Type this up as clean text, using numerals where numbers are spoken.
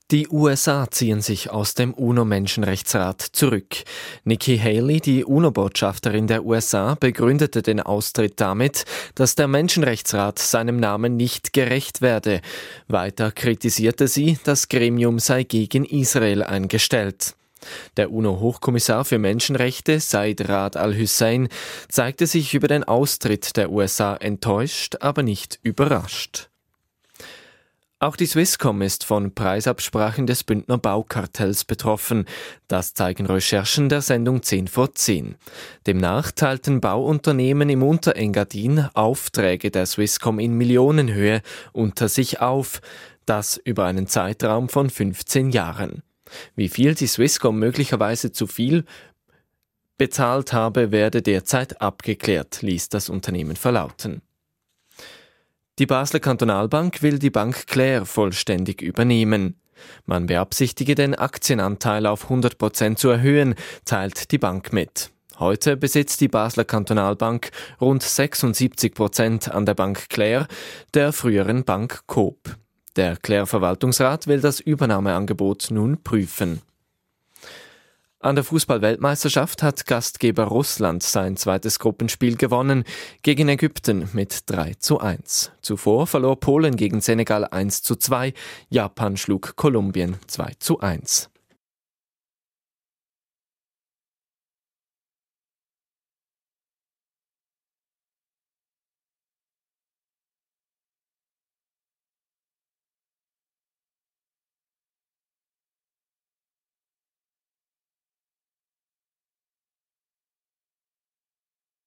Die USA ziehen sich aus dem UNO-Menschenrechtsrat zurück. Nikki Haley, die UNO-Botschafterin der USA, begründete den Austritt damit, dass der Menschenrechtsrat seinem Namen nicht gerecht werde. Weiter kritisierte sie, das Gremium sei gegen Israel eingestellt. Der UNO-Hochkommissar für Menschenrechte, Said Ra'ad al-Hussein, zeigte sich über den Austritt der USA enttäuscht, aber nicht überrascht. Auch die Swisscom ist von Preisabsprachen des Bündner Baukartells betroffen. Das zeigen Recherchen der Sendung 10 vor 10. Demnach teilten Bauunternehmen im Unterengadin Aufträge der Swisscom in Millionenhöhe unter sich auf. Das über einen Zeitraum von 15 Jahren. Wie viel die Swisscom möglicherweise zu viel bezahlt habe, werde derzeit abgeklärt, ließ das Unternehmen verlauten. Die Basler Kantonalbank will die Bank Clair vollständig übernehmen. Man beabsichtige, den Aktienanteil auf 100% zu erhöhen, teilt die Bank mit. Heute besitzt die Basler Kantonalbank rund 76% an der Bank Clair, der früheren Bank Coop. Der Clair-Verwaltungsrat will das Übernahmeangebot nun prüfen. An der Fußball-Weltmeisterschaft hat Gastgeber Russland sein zweites Gruppenspiel gewonnen gegen Ägypten mit 3:1. Zuvor verlor Polen gegen Senegal 1:2, Japan schlug Kolumbien 2:1.